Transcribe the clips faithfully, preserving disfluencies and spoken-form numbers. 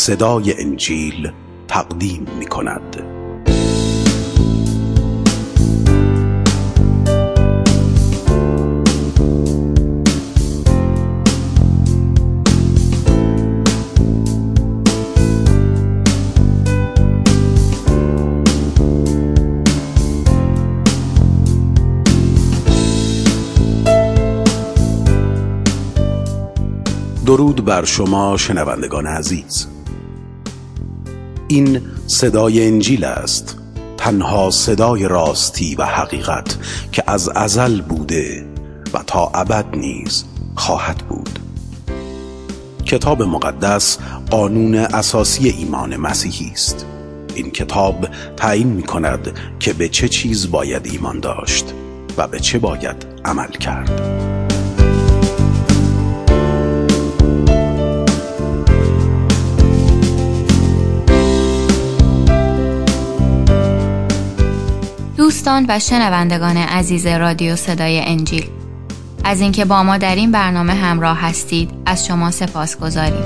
صدای انجیل تقدیم می کند. درود بر شما شنوندگان عزیز. این صدای انجیل است، تنها صدای راستی و حقیقت که از ازل بوده و تا ابد نیز خواهد بود. کتاب مقدس قانون اساسی ایمان مسیحی است. این کتاب تعیین می کند که به چه چیز باید ایمان داشت و به چه باید عمل کرد. دوستان و شنوندگان عزیز رادیو صدای انجیل، از اینکه با ما در این برنامه همراه هستید از شما سپاسگزاریم.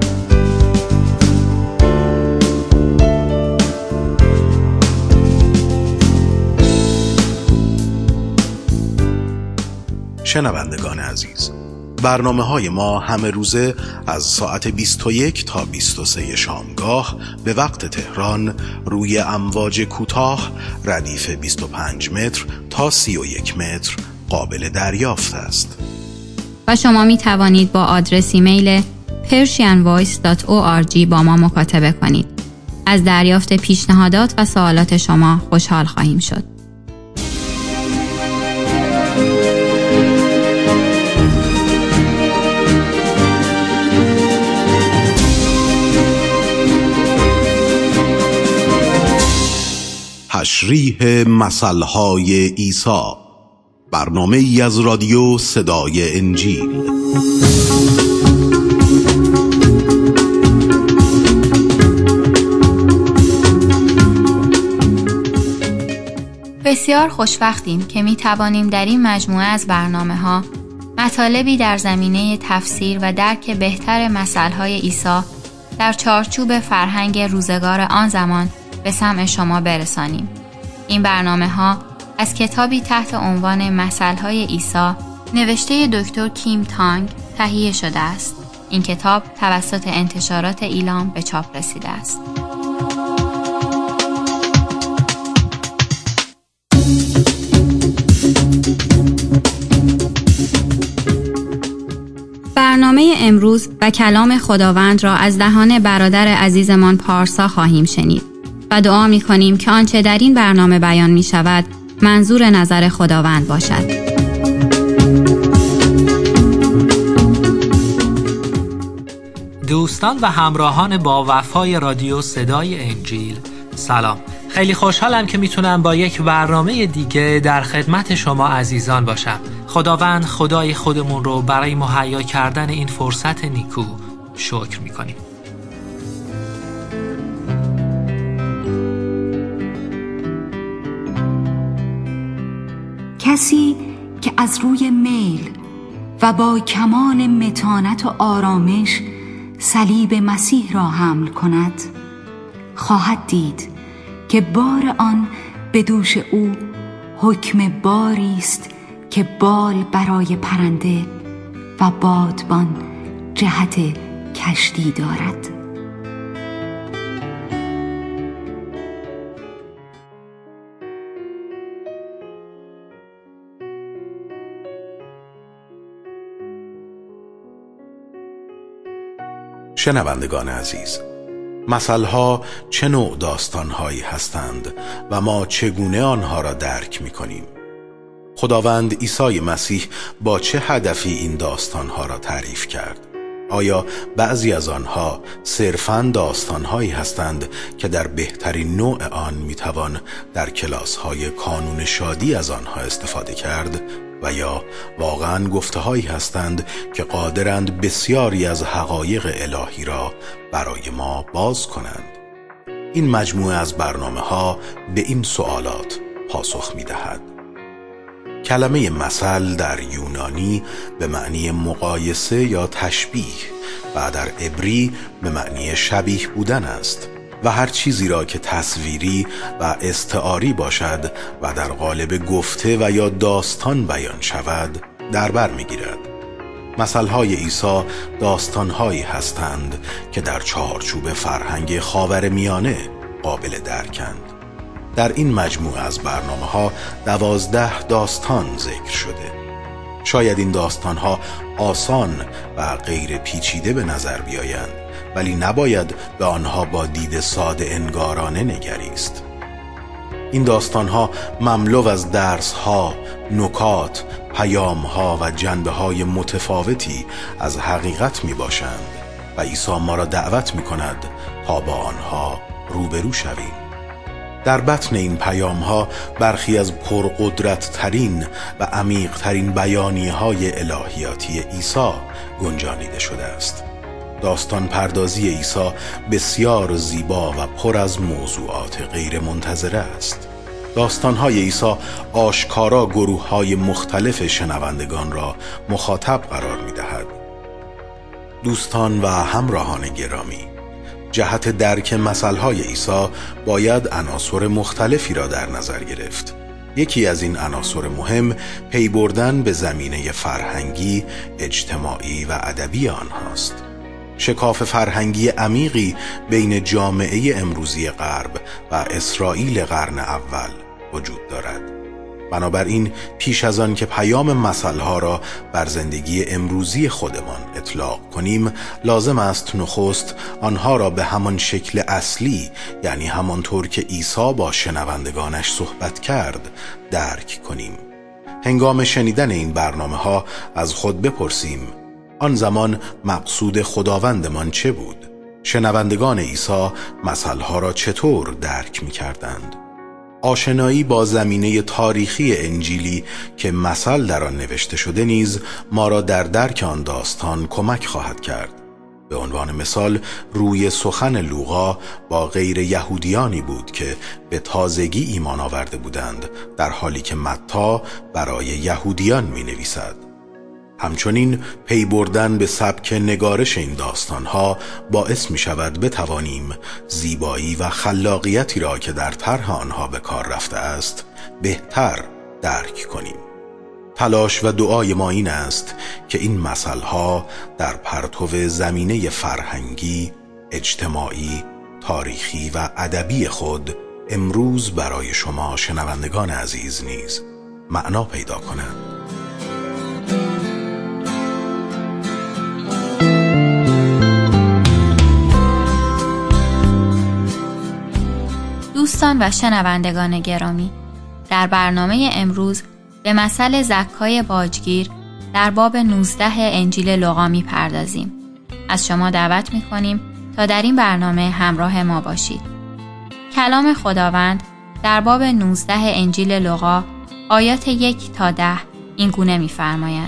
شنوندگان عزیز، برنامه های ما همه روزه از ساعت بیست و یک تا بیست و سه شامگاه به وقت تهران روی امواج کوتاه ردیف بیست و پنج متر تا سی و یک متر قابل دریافت است. و شما می توانید با آدرس ایمیل persian voice dot org با ما مکاتبه کنید. از دریافت پیشنهادات و سوالات شما خوشحال خواهیم شد. تشریح مثلهای عیسی، برنامه ای از رادیو صدای انجیل. بسیار خوشوقتیم که می توانیم در این مجموعه از برنامه ها مطالبی در زمینه تفسیر و درک بهتر مثلهای عیسی در چارچوب فرهنگ روزگار آن زمان به سمع شما برسانیم. این برنامه ها از کتابی تحت عنوان مثلهای عیسی نوشته دکتر کیم تانگ تهیه شده است. این کتاب توسط انتشارات ایلام به چاپ رسیده است. برنامه امروز و کلام خداوند را از دهان برادر عزیزمان پارسا خواهیم شنید و دعا می کنیم که آنچه در این برنامه بیان می شود منظور نظر خداوند باشد. دوستان و همراهان با وفای رادیو صدای انجیل، سلام. خیلی خوشحالم که میتونم با یک برنامه دیگه در خدمت شما عزیزان باشم. خداوند خدای خودمون رو برای مهیا کردن این فرصت نیکو شکر میکنیم. کسی که از روی میل و با کمال متانت و آرامش صلیب مسیح را حمل کند، خواهد دید که بار آن به دوش او حکم باری است که بال برای پرنده و بادبان جهت کشتی دارد. شنوندگان عزیز، مثلها چه نوع داستانهایی هستند و ما چگونه آنها را درک می کنیم؟ خداوند عیسی مسیح با چه هدفی این داستانها را تعریف کرد؟ آیا بعضی از آنها صرفاً داستانهایی هستند که در بهترین نوع آن می توان در کلاس‌های کانون شادی از آنها استفاده کرد؟ و یا واقعاً گفته‌هایی هستند که قادرند بسیاری از حقایق الهی را برای ما باز کنند؟ این مجموعه از برنامه‌ها به این سوالات پاسخ می‌دهد. کلمه مثل در یونانی به معنی مقایسه یا تشبیه و در عبری به معنی شبیه بودن است و هر چیزی را که تصویری و استعاری باشد و در قالب گفته و یا داستان بیان شود در بر می‌گیرد. مثل‌های عیسی داستان‌هایی هستند که در چارچوب فرهنگ خاورمیانه قابل درکند. در این مجموعه از برنامه‌ها دوازده داستان ذکر شده. شاید این داستان‌ها آسان و غیر پیچیده به نظر بیایند، ولی نباید به آنها با دید ساده انگارانه نگریست. این داستان‌ها مملو از درس‌ها، نکات، پیام‌ها و جنبه‌های متفاوتی از حقیقت می‌باشند و عیسی ما را دعوت می‌کند تا با آنها روبرو شویم. در بطن این پیام‌ها برخی از پرقدرت ترین و عمیق ترین بیانیه‌های الهیاتی عیسی گنجانیده شده است. داستان پردازی عیسی بسیار زیبا و پر از موضوعات غیر منتظره است. داستان‌های عیسی آشکارا گروه‌های مختلف شنوندگان را مخاطب قرار می‌دهد. دوستان و همراهان گرامی، جهت درک مثل‌های عیسی باید عناصر مختلفی را در نظر گرفت. یکی از این عناصر مهم پی بردن به زمینه فرهنگی، اجتماعی و ادبی آنهاست. شکاف فرهنگی عمیقی بین جامعه امروزی غرب و اسرائیل قرن اول وجود دارد. بنابراین پیش از آن که پیام مثل‌ها را بر زندگی امروزی خودمان اطلاق کنیم، لازم است نخست آنها را به همان شکل اصلی، یعنی همانطور که عیسی با شنوندگانش صحبت کرد، درک کنیم. هنگام شنیدن این برنامه‌ها از خود بپرسیم: آن زمان مقصود خداوندمان چه بود؟ شنوندگان عیسی مثل‌ها را چطور درک می‌کردند؟ آشنایی با زمینه تاریخی انجیلی که مثل در آن نوشته شده نیز ما را در درک آن داستان کمک خواهد کرد. به عنوان مثال، روی سخن لوقا با غیر یهودیانی بود که به تازگی ایمان آورده بودند، در حالی که متی برای یهودیان می نویسد. همچنین پی بردن به سبک نگارش این داستانها باعث می شود بتوانیم زیبایی و خلاقیتی را که در طرح آنها به کار رفته است بهتر درک کنیم. تلاش و دعای ما این است که این مثلها در پرتو زمینه فرهنگی، اجتماعی، تاریخی و ادبی خود امروز برای شما شنوندگان عزیز نیز معنا پیدا کنند. دوستان و شنوندگان گرامی، در برنامه امروز به مثل زکای باجگیر در باب نوزده انجیل لوقا می‌پردازیم. از شما دعوت می‌کنیم تا در این برنامه همراه ما باشید. کلام خداوند در باب نوزده انجیل لوقا آیات یک تا ده این گونه می‌فرماید: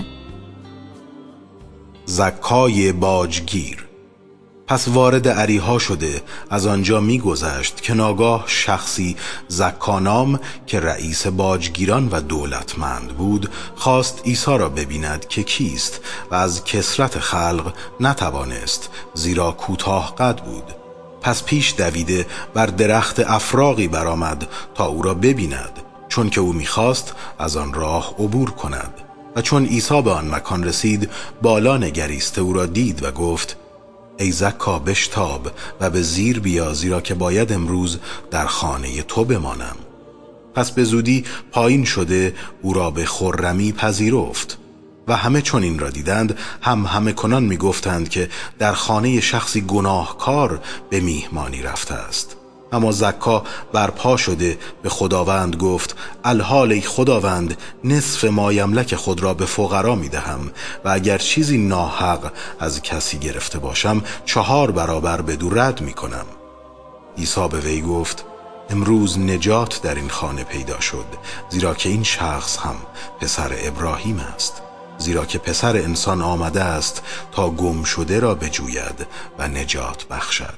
زکای باجگیر. پس وارد اریحا شده از آنجا می گذشت که ناگاه شخصی زکانام که رئیس باجگیران و دولتمند بود خواست عیسی را ببیند که کیست و از کثرت خلق نتوانست، زیرا کوتاه قد بود. پس پیش دویده بر درخت افراغی برآمد تا او را ببیند، چون که او می‌خواست از آن راه عبور کند. و چون عیسی به آن مکان رسید بالا نگریسته او را دید و گفت: ای زکا بشتاب و به زیر بیا، زیرا که باید امروز در خانه تو بمانم. پس به زودی پایین شده او را به خرمی پذیرفت. و همه چون این را دیدند هم همه کنان می گفتند که در خانه شخصی گناهکار به میهمانی رفته است. اما زکا برپا شده به خداوند گفت: الحال ای خداوند، نصف مایملک خود را به فقرا می دهم و اگر چیزی ناحق از کسی گرفته باشم چهار برابر بدو رد می کنم. عیسی به وی گفت: امروز نجات در این خانه پیدا شد، زیرا که این شخص هم پسر ابراهیم است. زیرا که پسر انسان آمده است تا گم شده را بجوید و نجات بخشد.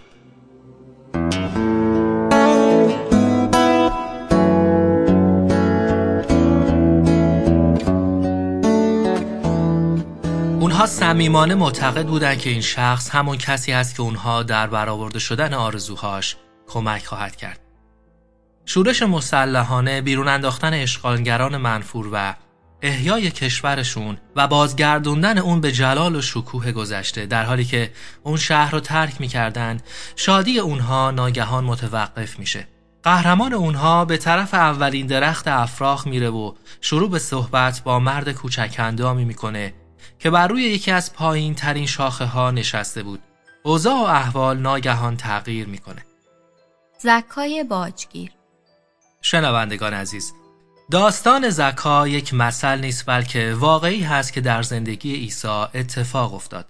اونها صمیمانه معتقد بودند که این شخص همون کسی است که اونها در برآورده شدن آرزوهاش کمک خواهد کرد. شورش مسلحانه، بیرون انداختن اشغالگران منفور و احیای کشورشون و بازگردوندن اون به جلال و شکوه گذشته، در حالی که اون شهر رو ترک می‌کردن، شادی اونها ناگهان متوقف میشه. قهرمان اونها به طرف اولین درخت افراخ میره و شروع به صحبت با مرد کوچک اندامی میکنه که بر روی یکی از پایین ترین شاخه ها نشسته بود. اوضاع و احوال ناگهان تغییر میکنه. زکای باجگیر. شنوندگان عزیز، داستان زکا یک مثل نیست بلکه واقعی هست که در زندگی عیسی اتفاق افتاد.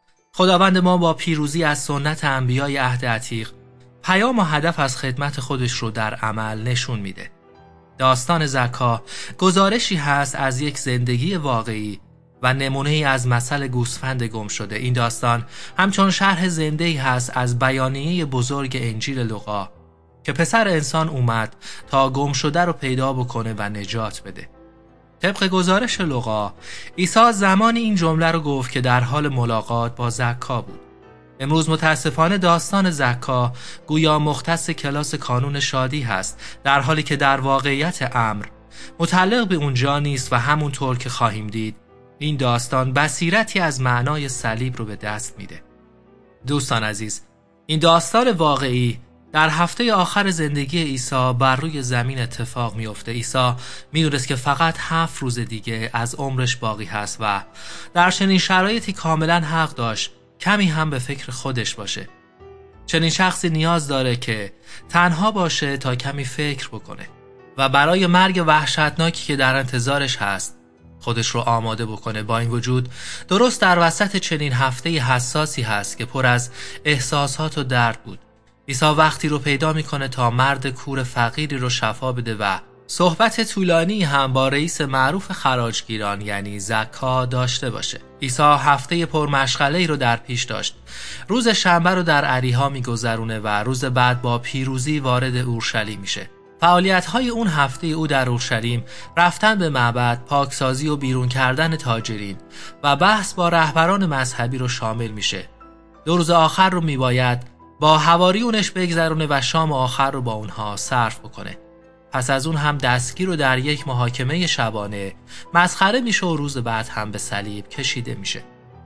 خداوند ما با پیروزی از سنت انبیای عهد عتیق پیام و هدف از خدمت خودش رو در عمل نشون میده. داستان زکا گزارشی هست از یک زندگی واقعی و نمونه‌ای از مثل گوسفند گم شده. این داستان همچون شرح زنده‌ای هست از بیانیه بزرگ انجیل لوقا که پسر انسان اومد تا گم شده رو پیدا بکنه و نجات بده. طبق گزارش لوقا، عیسی زمانی این جمله رو گفت که در حال ملاقات با زکا بود. امروز متاسفانه داستان زکا گویا مختص کلاس کانون شادی هست، در حالی که در واقعیت امر متعلق به اونجا نیست و همونطور که خواهیم دید این داستان بصیرتی از معنای صلیب رو به دست میده. دوستان عزیز، این داستان واقعی در هفته آخر زندگی عیسی بر روی زمین اتفاق میفته. عیسی میدونست که فقط هفت روز دیگه از عمرش باقی هست و در چنین شرایطی کاملا حق داشت کمی هم به فکر خودش باشه. چنین شخصی نیاز داره که تنها باشه تا کمی فکر بکنه و برای مرگ وحشتناکی که در انتظارش هست خودش رو آماده بکنه. با این وجود درست در وسط چنین هفته حساسی هست که پر از احساسات و درد بود، عیسی وقتی رو پیدا میکنه تا مرد کور فقیری رو شفا بده و صحبت طولانی هم با رئیس معروف خراجگیران یعنی زکا داشته باشه. عیسی هفته پرمشغله‌ای رو در پیش داشت. روز شنبه رو در اریحا میگذرونه و روز بعد با پیروزی وارد اورشلیم میشه. فعالیت‌های اون هفته او در اورشلیم رفتن به معبد، پاکسازی و بیرون کردن تاجرین و بحث با رهبران مذهبی رو شامل میشه. دو روز آخر رو میباید با حواریونش بگذرونه و شام آخر رو با اونها صرف بکنه. پس از اون هم دستگیر رو در یک محاکمه شبانه مسخره میشه و روز بعد هم به صلیب کشیده میشه.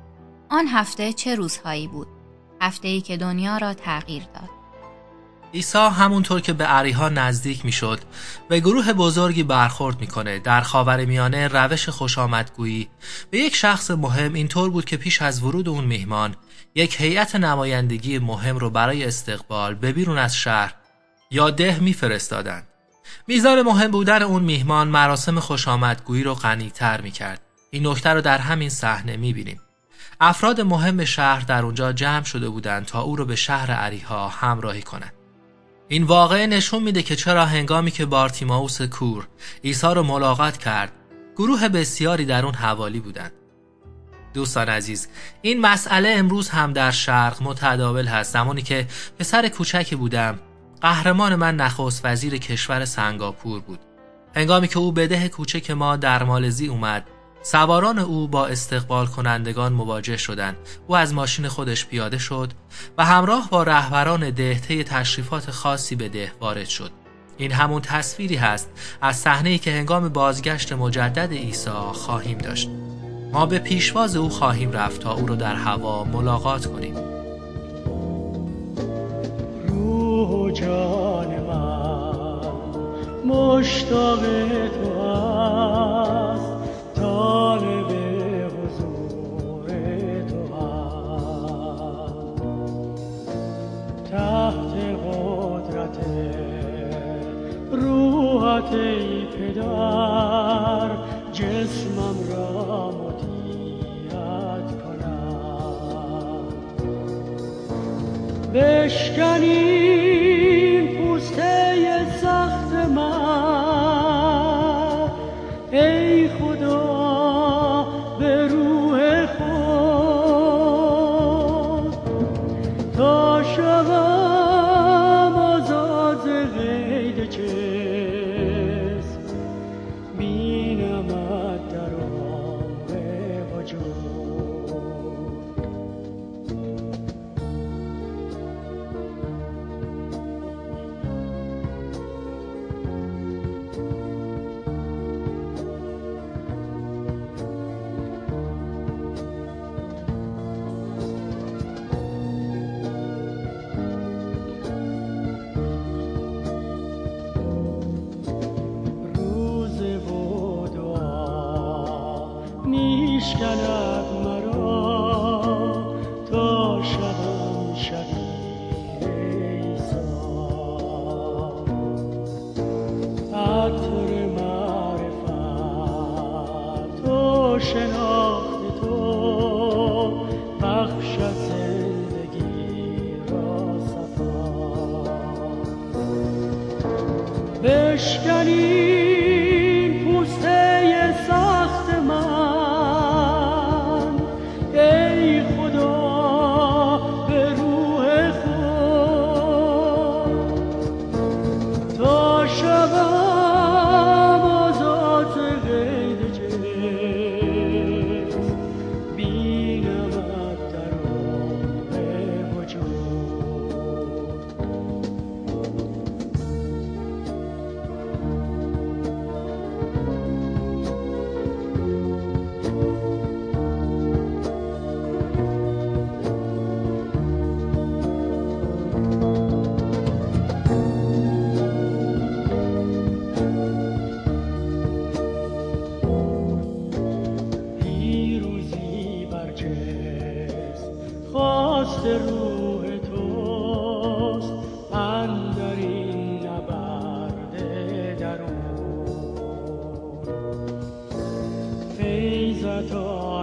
آن هفته چه روزهایی بود؟ هفته‌ای که دنیا را تغییر داد. عیسی همونطور که به اریحا نزدیک میشد به گروه بزرگی برخورد میکنه. در خاورمیانه روش خوشامدگویی به یک شخص مهم اینطور بود که پیش از ورود اون میهمان یک هیئت نمایندگی مهم رو برای استقبال به بیرون از شهر یا ده میفرستادند. میزان مهم بودن اون میهمان مراسم خوشامدگویی رو غنی‌تر میکرد. این نکته رو در همین صحنه میبینیم. افراد مهم شهر در اونجا جمع شده بودند تا او رو به شهر اریحا همراهی کنند. این واقعه نشون میده که چرا هنگامی که بارتیمائوس کور عیسی رو ملاقات کرد، گروه بسیاری در اون حوالی بودند. دوستان عزیز، این مسئله امروز هم در شرق متداول هست. زمانی که پسر کوچکی بودم، قهرمان من نخست وزیر کشور سنگاپور بود. هنگامی که او به ده کوچک ما در مالزی اومد، سواران او با استقبال کنندگان مواجه شدند. او از ماشین خودش پیاده شد و همراه با رهبران ده طی تشریفات خاصی به ده وارد شد. این همون تصویری هست از صحنه‌ای که هنگام بازگشت مجدد عیسی خواهیم داشت. ما به پیشواز او خواهیم رفت تا او رو در هوا ملاقات کنیم. روح و جان من مشتاق تو است، طالب حضور تو است. تحت قدرت روحت ای پدر، جسمم را مطیعت کنم. بشکنین پوسته سخت من ای خدا به روح خود، تا شوم آزاد قید جسم، بینمت در عمر وجود. بشکنین پوسته سخت من ای خدا به روح خود تا شبم آزاد قید جسم بینمت در عمق وجود خواست روح توست اندر این نبرد درون فیضت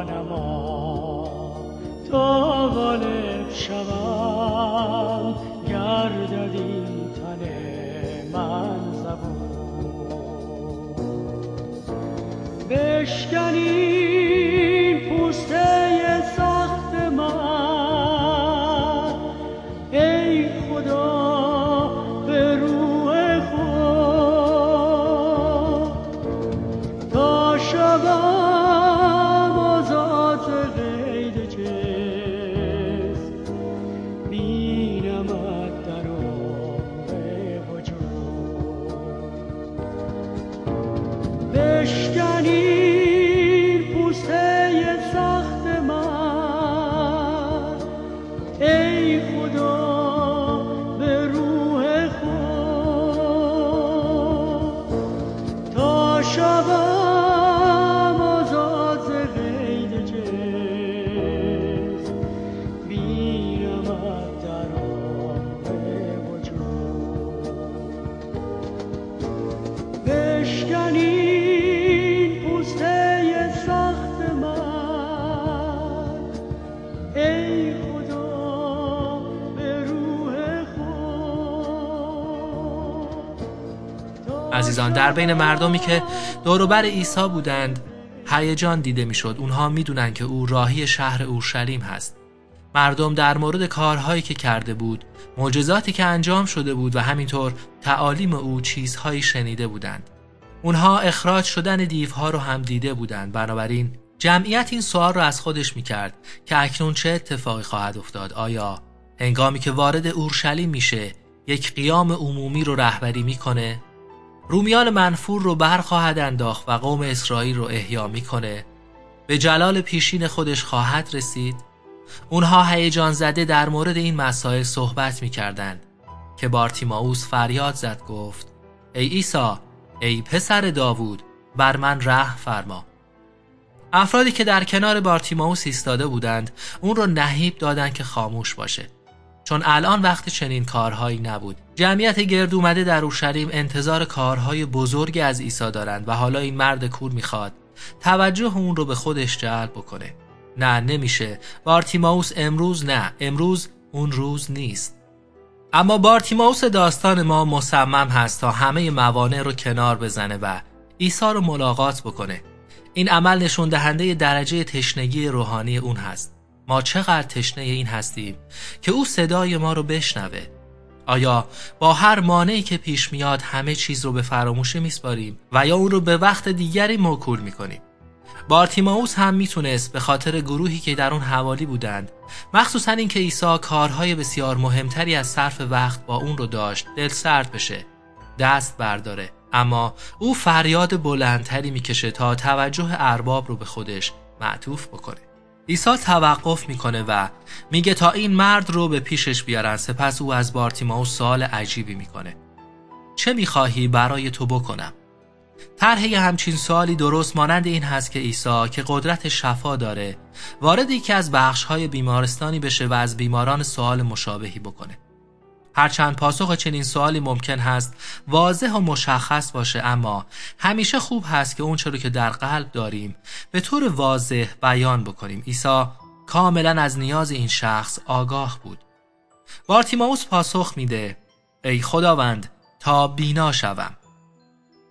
آنما تا غالب شوم گردد این تن من زبون بشکنین پوسته سخت من ای خدا به روح خود تا شبم آزاد قید جسم بینمت در عمق وجود بشکنین پوسته سخت من ای خدا به روح خود تا شبم آزاد قید جسم بینمت در عمق وجود بشکنین پوسته سخت من ای خدا به روح خود. عزیزان، در بین مردمی که دور و بر عیسی بودند هیجان دیده میشد. اونها میدونن که او راهی شهر اورشلیم هست. مردم در مورد کارهایی که کرده بود، معجزاتی که انجام شده بود و همینطور تعالیم او چیزهایی شنیده بودند. اونها اخراج شدن دیوها رو هم دیده بودند. بنابراین جمعیت این سوال رو از خودش میکرد که اکنون چه اتفاقی خواهد افتاد؟ آیا هنگامی که وارد اورشلیم میشه یک قیام عمومی رو رهبری میکنه؟ رومیان منفور رو بر خواهد انداخت و قوم اسرائیل رو احیا میکنه؟ به جلال پیشین خودش خواهد رسید؟ اونها هیجان زده در مورد این مسائل صحبت میکردند که بارتیمائوس فریاد زد، گفت ای عیسی، ای پسر داوود، بر من رحم فرما. افرادی که در کنار بارتیمائوس ایستاده بودند اون رو نهیب دادند که خاموش باشه، چون الان وقت چنین کارهایی نبود. جمعیت گرد اومده در اورشلیم انتظار کارهای بزرگی از عیسی دارند و حالا این مرد کور میخواد توجه اون رو به خودش جلب بکنه. نه، نمیشه. بارتیمائوس امروز نه، امروز اون روز نیست. اما بارتیمائوس داستان ما مصمم هست تا همه موانع رو کنار بزنه و عیسی رو ملاقات بکنه. این عمل نشون دهنده درجه تشنگی روحانی اون هست. ما چقدر تشنه این هستیم که او صدای ما رو بشنوه. آیا با هر مانعی که پیش میاد همه چیز رو به فراموشی میسپاریم و یا اون رو به وقت دیگری موکول میکنیم؟ بارتیمائوس هم میتونست به خاطر گروهی که در اون حوالی بودند، مخصوصا این که عیسی کارهای بسیار مهمتری از صرف وقت با اون رو داشت، دل سرد بشه، دست برداره. اما او فریاد بلندتری میکشه تا توجه ارباب رو به خودش معطوف بکنه. عیسی توقف میکنه و میگه تا این مرد رو به پیشش بیارن. سپس او از بارتیمائوس سوال عجیبی میکنه: چه میخواهی برای تو بکنم؟ طرح همچین سوالی درست مانند این هست که عیسی که قدرت شفا داره وارد یکی از بخش‌های بیمارستانی بشه و از بیماران سوال مشابهی بکنه. هرچند پاسخ چنین سوالی ممکن هست واضح و مشخص باشه، اما همیشه خوب هست که اون چیزی که در قلب داریم به طور واضح بیان بکنیم. عیسی کاملا از نیاز این شخص آگاه بود. بارتیمائوس پاسخ میده: ای خداوند، تا بینا شوم.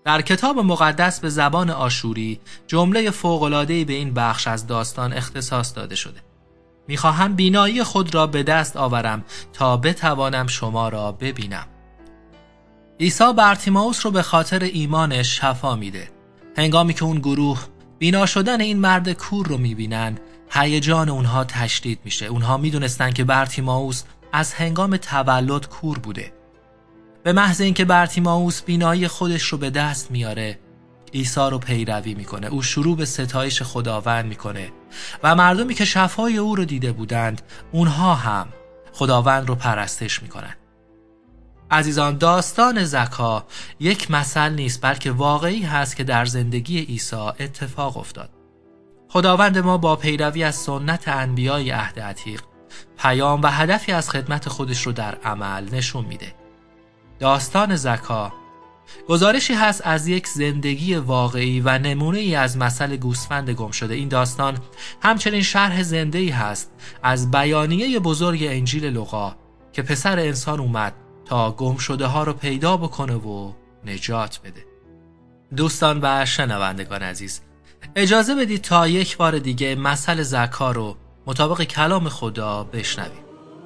در کتاب مقدس به زبان آشوری جمله فوق‌العاده‌ای به این بخش از داستان اختصاص داده شده. میخواهم بینایی خود را به دست آورم تا بتوانم شما را ببینم. عیسی بارتیمائوس رو به خاطر ایمانش شفا میده. هنگامی که اون گروه بینا شدن این مرد کور رو میبینن، هیجان اونها تشدید میشه. اونها میدونستن که بارتیمائوس از هنگام تولد کور بوده. به محض اینکه بارتیمائوس بینایی خودش رو به دست میاره، عیسی رو پیروی میکنه. او شروع به ستایش خداوند میکنه و مردمی که شفای او رو دیده بودند، اونها هم خداوند رو پرستش میکنن. عزیزان، داستان زکا یک مثل نیست، بلکه واقعی هست که در زندگی عیسی اتفاق افتاد. خداوند ما با پیروی از سنت انبیای عهد عتیق پیام و هدفی از خدمت خودش رو در عمل نشون میده. داستان زکا گزارشی هست از یک زندگی واقعی و نمونه ای از مثل گوسفند گم شده. این داستان همچنین شرح زنده‌ای هست از بیانیه بزرگ انجیل لوقا که پسر انسان اومد تا گم شده ها رو پیدا بکنه و نجات بده. دوستان و شنوندگان عزیز، اجازه بدید تا یک بار دیگه مثل زکا رو مطابق کلام خدا بشنویم.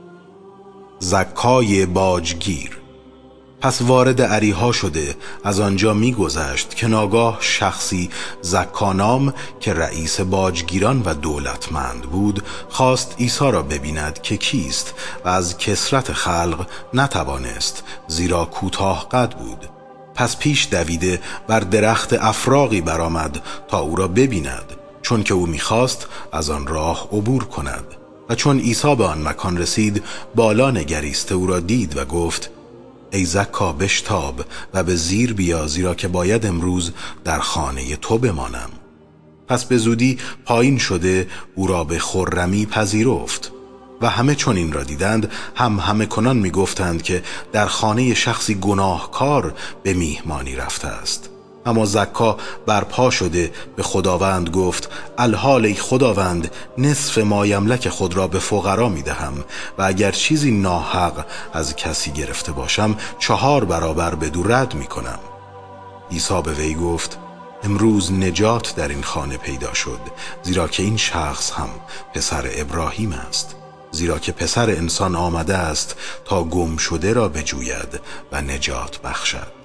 زکای باجگیر. پس وارد عریها شده از آنجا می گذشت که ناگاه شخصی زکانام که رئیس باجگیران و دولتمند بود خواست عیسی را ببیند که کیست و از کثرت خلق نتوانست، زیرا کوتاه قد بود. پس پیش دویده بر درخت افراغی برآمد تا او را ببیند، چون که او می‌خواست از آن راه عبور کند. و چون عیسی به آن مکان رسید، بالا نگریسته او را دید و گفت: ای زکا، بشتاب و به زیر بیا، زیرا که باید امروز در خانه تو بمانم. پس به زودی پایین شده او را به خرمی پذیرفت. و همه چون این را دیدند هم همه کنان می گفتند که در خانه شخصی گناهکار به میهمانی رفته است. اما زکا برپا شده به خداوند گفت: الحال ای خداوند، نصف ما یملک خود را به فقرا می دهم و اگر چیزی ناحق از کسی گرفته باشم چهار برابر بدو رد می کنم. عیسی به وی گفت: امروز نجات در این خانه پیدا شد، زیرا که این شخص هم پسر ابراهیم است. زیرا که پسر انسان آمده است تا گم شده را بجوید و نجات بخشد.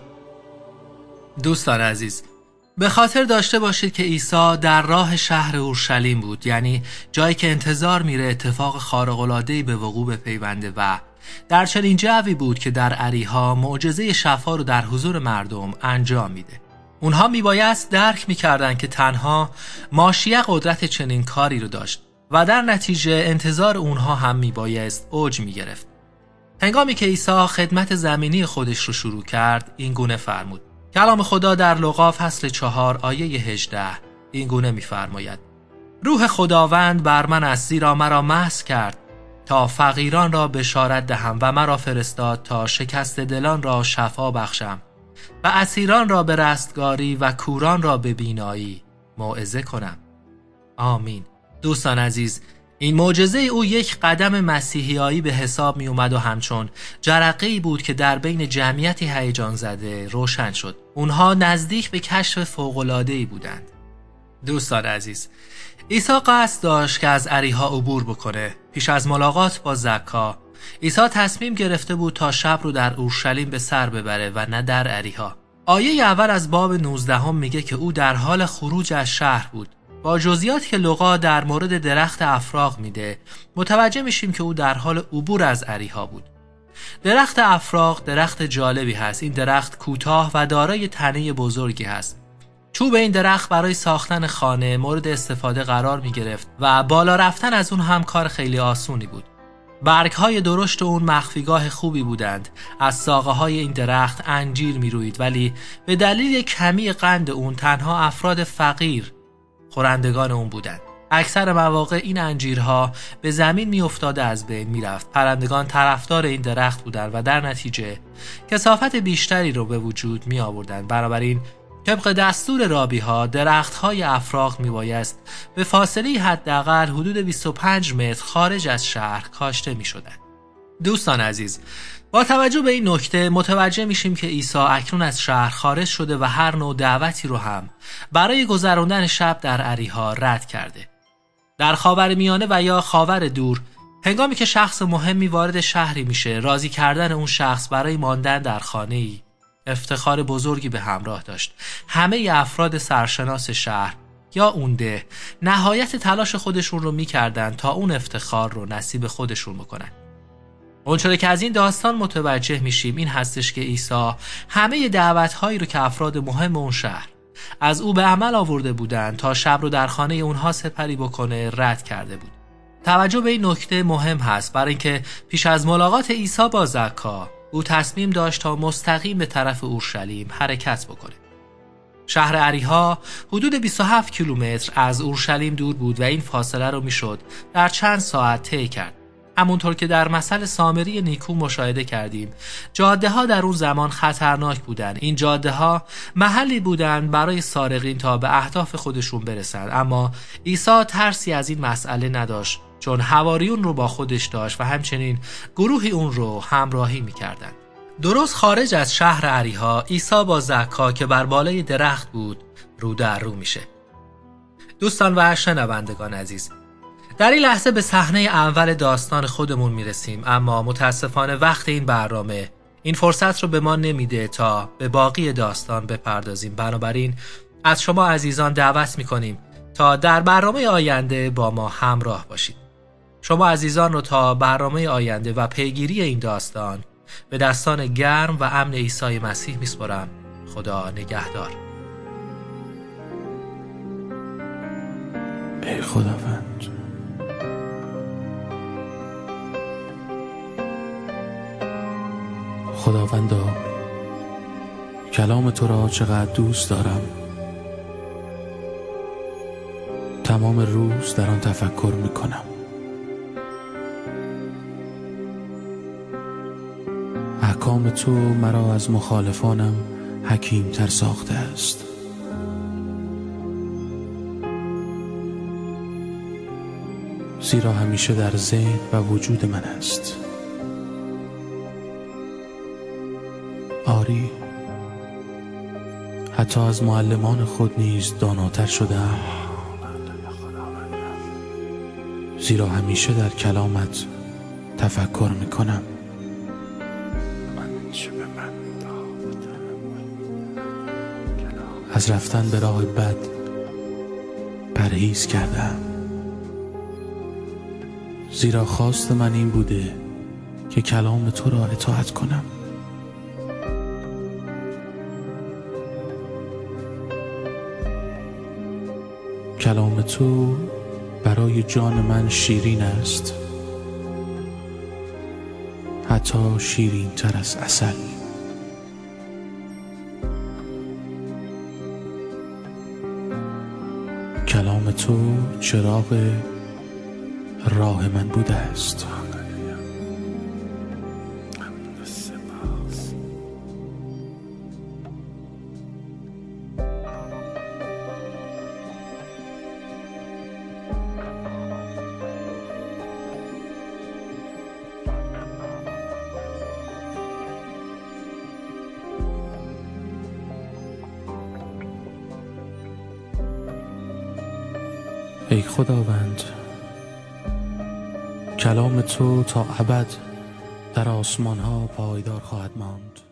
دوستان عزیز، به خاطر داشته باشید که عیسی در راه شهر اورشلیم بود، یعنی جایی که انتظار میره اتفاق خارق‌العاده‌ای به وقوع بپیونده و در چنین جوی بود که در عریها معجزه شفا رو در حضور مردم انجام میده. اونها میبایست درک میکردن که تنها ماشیه قدرت چنین کاری رو داشت و در نتیجه انتظار اونها هم میبایست اوج میگرفت. هنگامی که عیسی خدمت زمینی خودش رو شروع کرد، این گونه فرمود. کلام خدا در لوقا فصل چهار آیه هجده این گونه می‌فرماید: روح خداوند بر من است، زیرا مرا مسح کرد تا فقیران را بشارت دهم و مرا فرستاد تا شکسته دلان را شفا بخشم و اسیران را به رستگاری و کوران را به بینایی موعظه کنم. آمین. دوستان عزیز، این معجزه او یک قدم مسیحیایی به حساب می اومد و همچون جرقه‌ای بود که در بین جمعیتی هیجان زده روشن شد. اونها نزدیک به کشف فوق‌العاده‌ای بودند. دوستان عزیز، عیسی قصد داشت که از عریها عبور بکنه. پیش از ملاقات با زکا، عیسی تصمیم گرفته بود تا شب رو در اورشلیم به سر ببره و نه در عریها. آیه اول از باب نوزده هم میگه که او در حال خروج از شهر بود. با جزئیاتی که لوقا در مورد درخت افراغ میده متوجه میشیم که او در حال عبور از عریها بود. درخت افراغ درخت جالبی هست. این درخت کوتاه و دارای تنه بزرگی هست. چوب این درخت برای ساختن خانه مورد استفاده قرار میگرفت و بالا رفتن از اون هم کار خیلی آسونی بود. برگ‌های درشت اون مخفیگاه خوبی بودند. از ساقه‌های این درخت انجیر میروید، ولی به دلیل کمی قند اون تنها افراد فقیر خورندگان اون بودند. اکثر مواقع این انجیرها به زمین می افتاده از بین می رفت. پرندگان طرفدار این درخت بودند و در نتیجه کثافت بیشتری رو به وجود می آوردند. بنابراین طبق دستور رابی ها درخت های افراغ می بایست به فاصله حداقل حدود بیست و پنج متر خارج از شهر کاشته می شدند. دوستان عزیز، با توجه به این نکته متوجه میشیم که عیسی اکنون از شهر خارج شده و هر نوع دعوتی رو هم برای گذراندن شب در اریحا رد کرده. در خاورمیانه و یا خاور دور، هنگامی که شخص مهمی وارد شهری میشه، راضی کردن اون شخص برای ماندن در خانه‌ای افتخار بزرگی به همراه داشت. همه افراد سرشناس شهر یا اونده نهایت تلاش خودشون رو میکردن تا اون افتخار رو نصیب خودشون بکنن. اونچوری که از این داستان متوجه میشیم این هستش که عیسی همه دعوت‌هایی رو که افراد مهم اون شهر از او به عمل آورده بودن تا شب رو در خانه اونها سپری بکنه رد کرده بود. توجه به این نکته مهم هست برای اینکه پیش از ملاقات عیسی با زکا او تصمیم داشت تا مستقیم به طرف اورشلیم حرکت بکنه. شهر اریحا حدود بیست و هفت کیلومتر از اورشلیم دور بود و این فاصله رو میشد در چند ساعت طی کرد. همونطور که در مثل سامری نیکو مشاهده کردیم، جاده ها در اون زمان خطرناک بودن. این جاده ها محلی بودن برای سارقین تا به اهداف خودشون برسند، اما عیسی ترسی از این مسئله نداشت، چون حواریون رو با خودش داشت و همچنین گروهی اون رو همراهی میکردن. درست خارج از شهر اریحا، عیسی با زکا که بر بالای درخت بود رو در رو میشه. دوستان و شنوندگان عزیز، در این لحظه به صحنه اول داستان خودمون میرسیم، اما متاسفانه وقت این برنامه این فرصت رو به ما نمیده تا به باقی داستان بپردازیم. بنابراین از شما عزیزان دعوت میکنیم تا در برنامه آینده با ما همراه باشید. شما عزیزان رو تا برنامه آینده و پیگیری این داستان به دستان گرم و امن عیسی مسیح میسپارم. خدا نگهدار. ای خداوند، خداوندا، کلام تو را چقدر دوست دارم. تمام روز در آن تفکر میکنم. احکام تو مرا از مخالفانم حکیم تر ساخته است. زیرا همیشه در ذهن و وجود من است. آری، حتی از معلمان خود نیز داناتر شدم، زیرا همیشه در کلامت تفکر میکنم. از رفتن به راه بد پرهیز کردم، زیرا خواست من این بوده که کلام تو را اطاعت کنم. کلام تو برای جان من شیرین است، حتی شیرین تر از عسل. کلام تو چراغ راه من بوده است. ای خداوند، کلام تو تا ابد در آسمان ها پایدار خواهد ماند.